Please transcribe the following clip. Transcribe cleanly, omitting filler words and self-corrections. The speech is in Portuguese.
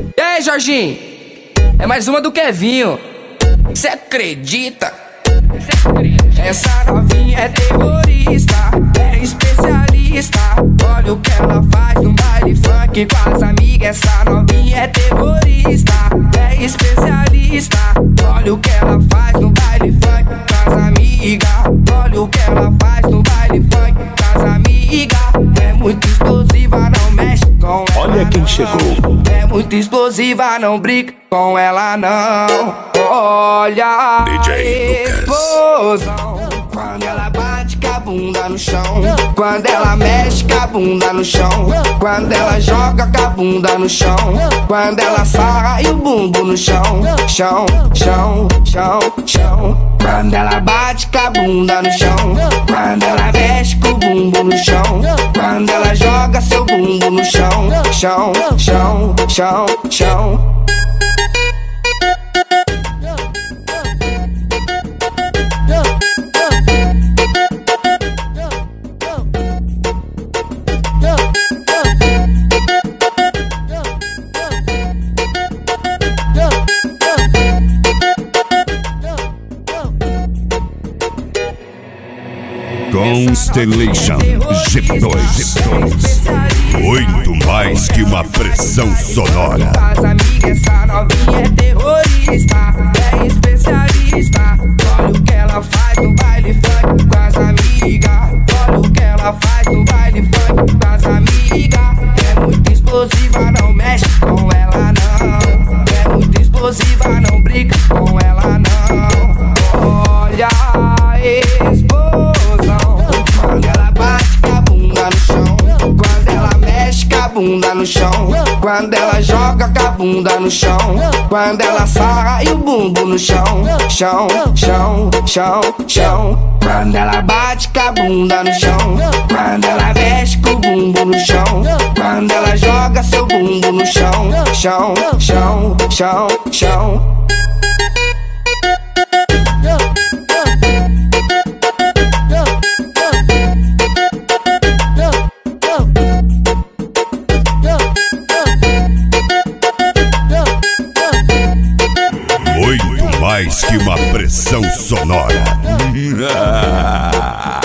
E aí, Jorginho? É mais uma do Kevinho. Cê acredita? Essa novinha é terrorista, é especialista. Olha o que ela faz no baile funk com as amigas. Essa novinha é terrorista, é especialista. Olha o que ela faz no baile funk com as amigas. Olha o que ela faz no baile funk com as amigas. É muito explosiva, não mexe com ela. Olha quem chegou. É muito explosiva, não brinca com ela não. Olha a explosão. Quando ela bate com a bunda no chão, quando ela mexe com a bunda no chão, quando ela joga com a bunda no chão, quando ela sarra e o bumbum no chão, chão, chão, chão, chão. Quando ela bate com a bunda no chão, quando ela mexe com o bumbum no chão, quando ela joga seu bumbum no chão, chão, chão, chão, chão. Constellation G2 muito mais que uma pressão sonora. As amigas, essa novinha é terrorista, é especialista. Olha o que ela faz no baile funk com as amigas. Olha o que ela faz no baile funk com as amigas. É muito explosiva, não mexe com ela não. É muito explosiva, não briga com ela não. Olha a explosão. Quando ela bate com a bunda no chão, quando ela mexe com a bunda no chão, quando ela joga com a bunda no chão, quando ela sarra e o bumbum no chão, chão, chão, chão, chão. Quando ela bate com a bunda no chão, quando ela mexe com o bumbum no chão, quando ela joga seu bumbum no chão, chão, chão, chão, chão. Muito mais que uma pressão sonora.